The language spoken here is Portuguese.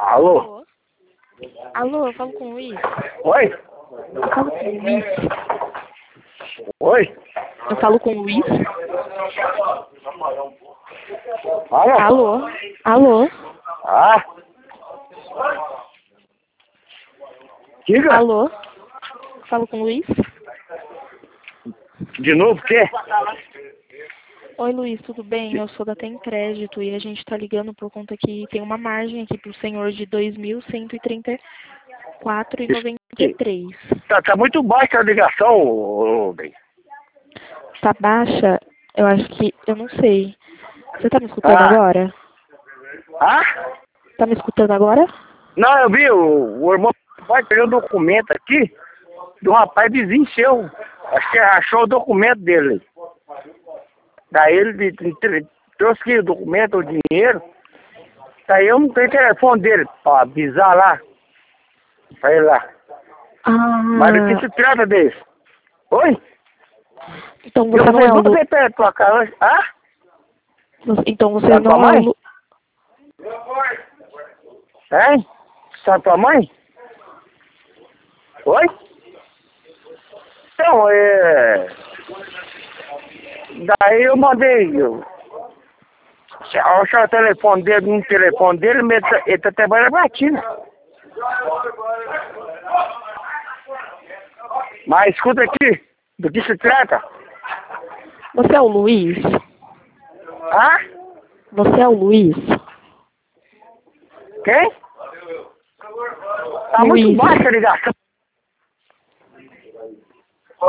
Alô? Alô? Alô, eu falo com o Luiz. Oi? Eu falo com o Luiz. Oi? Eu falo com o Luiz. Alô? Alô? Alô? Ah? Diga? Alô? Falo com o Luiz. De novo, o quê? Oi, Luiz, tudo bem? Eu sou da Tem Crédito e a gente tá ligando por conta que tem uma margem aqui pro senhor de 2.134,93. Tá muito baixa a ligação, ô, bem. Tá baixa? Eu acho que... Eu não sei. Você tá me escutando agora? Ah? Tá me escutando agora? Não, eu vi, o irmão vai pegar um documento aqui do rapaz vizinho seu. Acho que achou o documento dele. Daí ele trouxe aqui o documento, o dinheiro. Daí eu não tenho telefone dele pra avisar lá. Pra ele lá. Mas do que se trata desse? Oi? Então Eu você não é o não Lu... sei perto tua casa. Ah? Então você Sabe tua não é o mãe? Lu... Hein? Sabe tua mãe? Oi? Então, daí eu mandei. Achei o telefone dele, no telefone dele, mas ele tá trabalhando batida. Mas escuta aqui, do que se trata? Você é o Luiz? Ah? Você é o Luiz? Quem? Tá muito Luiz. baixa a ligação.